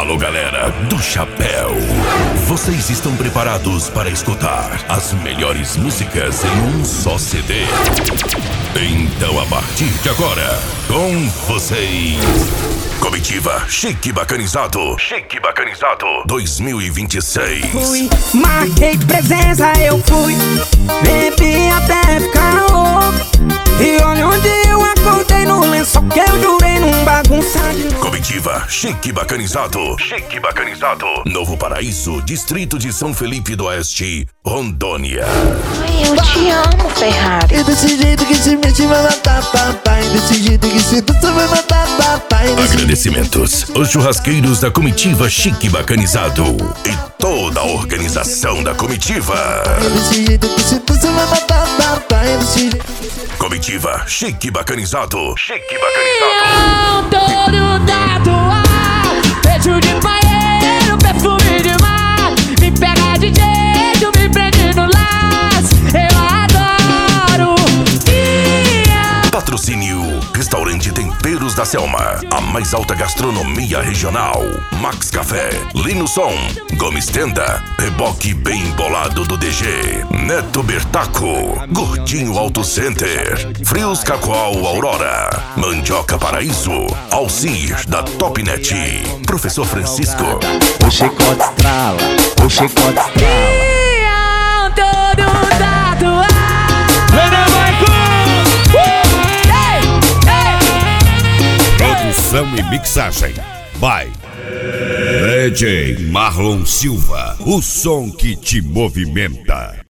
Alô, galera do Chapéu. Vocês estão preparados para escutar as melhores músicas em um só CD? Então, a partir de agora, com vocês, Comitiva Chique Bacanizado. Chique Bacanizado 2026. Fui, marquei presença, eu fui, bebi até ficar louco. E olha onde eu acordei, no lençol que eu jurei num bagunçado. Comitiva Chique Bacanizado. Chique Bacanizado. Novo Paraíso, Distrito de São Felipe do Oeste, Rondônia. Ai, eu te amo, Ferrari. E desse jeito que se mete vai matar papai. Desse jeito que se dança vai matar papai. Agradecimentos aos churrasqueiros da Comitiva Chique Bacanizado e toda a organização da comitiva. Desse jeito que se dança vai matar papai. Desse jeito. Comitiva Chique Bacanizado. Chique Bacanizado. Todo tatuar, beijo de paeiro, perfume de mar. Me pega de jeito, me prende no laço. Eu adoro. Patrocínio Restaurante Temperos da Selma, a mais alta gastronomia regional. Max Café, Lino Som, Gomes Tenda, Reboque Bem Bolado do DG, Neto Bertaco, Gordinho Auto Center, Frios Cacoal Aurora, Mandioca Paraíso, Alcir da Topnet, Professor Francisco. O chicote estrala, o chicote estrala. Todo tatuar. Produção e mixagem by DJ Marlon Silva, o som que te movimenta.